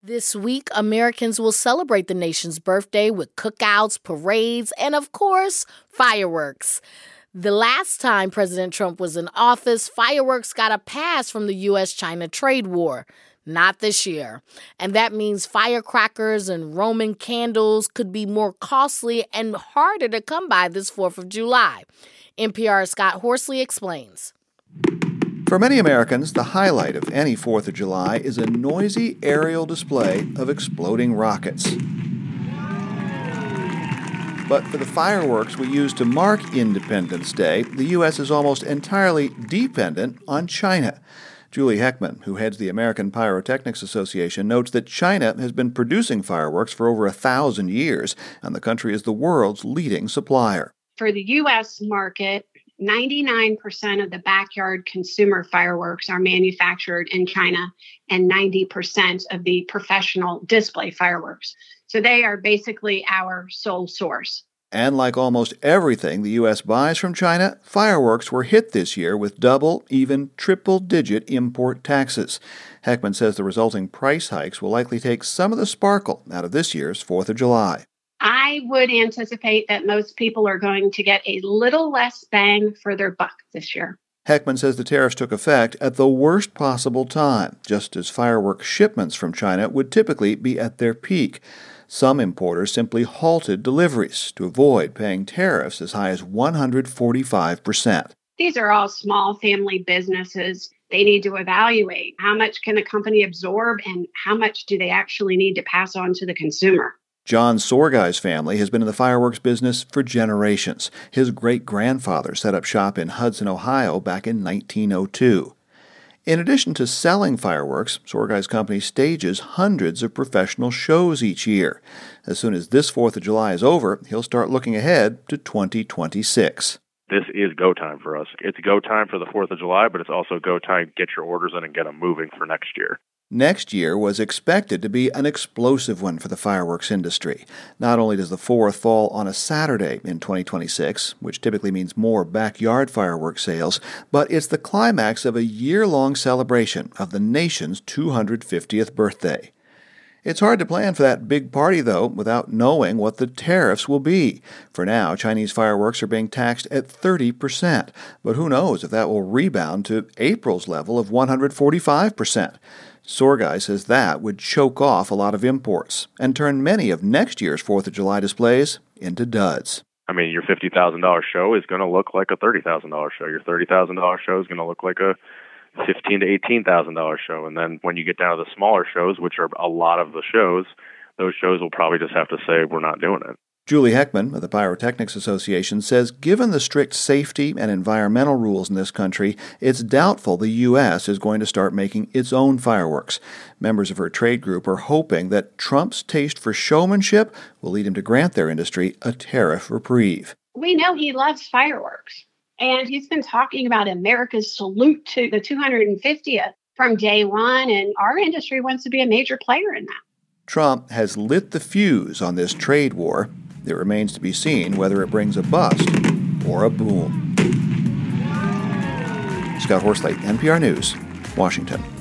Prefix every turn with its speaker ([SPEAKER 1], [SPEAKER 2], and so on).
[SPEAKER 1] This week, Americans will celebrate the nation's birthday with cookouts, parades, and, of course, fireworks. The last time President Trump was in office, fireworks got a pass from the U.S.-China trade war. Not this year. And that means firecrackers and Roman candles could be more costly and harder to come by this 4th of July. NPR's Scott Horsley explains.
[SPEAKER 2] For many Americans, the highlight of any 4th of July is a noisy aerial display of exploding rockets. But for the fireworks we use to mark Independence Day, the U.S. is almost entirely dependent on China. Julie Heckman, who heads the American Pyrotechnics Association, notes that China has been producing fireworks for over 1,000 years, and the country is the world's leading supplier.
[SPEAKER 3] For the U.S. market, 99% of the backyard consumer fireworks are manufactured in China and 90% of the professional display fireworks. So they are basically our sole source.
[SPEAKER 2] And like almost everything the U.S. buys from China, fireworks were hit this year with double, even triple-digit import taxes. Heckman says the resulting price hikes will likely take some of the sparkle out of this year's 4th of July.
[SPEAKER 3] I would anticipate that most people are going to get a little less bang for their buck this year.
[SPEAKER 2] Heckman says the tariffs took effect at the worst possible time, just as fireworks shipments from China would typically be at their peak. Some importers simply halted deliveries to avoid paying tariffs as high as 145%.
[SPEAKER 3] These are all small family businesses. They need to evaluate how much can a company absorb and how much do they actually need to pass on to the consumer.
[SPEAKER 2] John Sorgai's family has been in the fireworks business for generations. His great-grandfather set up shop in Hudson, Ohio back in 1902. In addition to selling fireworks, Sorgai's company stages hundreds of professional shows each year. As soon as this 4th of July is over, he'll start looking ahead to 2026.
[SPEAKER 4] This is go time for us. It's go time for the 4th of July, but it's also go time to get your orders in and get them moving for next year.
[SPEAKER 2] Next year was expected to be an explosive one for the fireworks industry. Not only does the 4th fall on a Saturday in 2026, which typically means more backyard fireworks sales, but it's the climax of a year-long celebration of the nation's 250th birthday. It's hard to plan for that big party, though, without knowing what the tariffs will be. For now, Chinese fireworks are being taxed at 30%, but who knows if that will rebound to April's level of 145%. Sorgai says that would choke off a lot of imports and turn many of next year's 4th of July displays into duds.
[SPEAKER 4] I mean, your $50,000 show is going to look like a $30,000 show. Your $30,000 show is going to look like a $15,000 to $18,000 show. And then when you get down to the smaller shows, which are a lot of the shows, those shows will probably just have to say, we're not doing it.
[SPEAKER 2] Julie Heckman of the Pyrotechnics Association says given the strict safety and environmental rules in this country, it's doubtful the U.S. is going to start making its own fireworks. Members of her trade group are hoping that Trump's taste for showmanship will lead him to grant their industry a tariff reprieve.
[SPEAKER 3] We know he loves fireworks, and he's been talking about America's salute to the 250th from day one, and our industry wants to be a major player in that.
[SPEAKER 2] Trump has lit the fuse on this trade war. It remains to be seen whether it brings a bust or a boom. Scott Horsley, NPR News, Washington.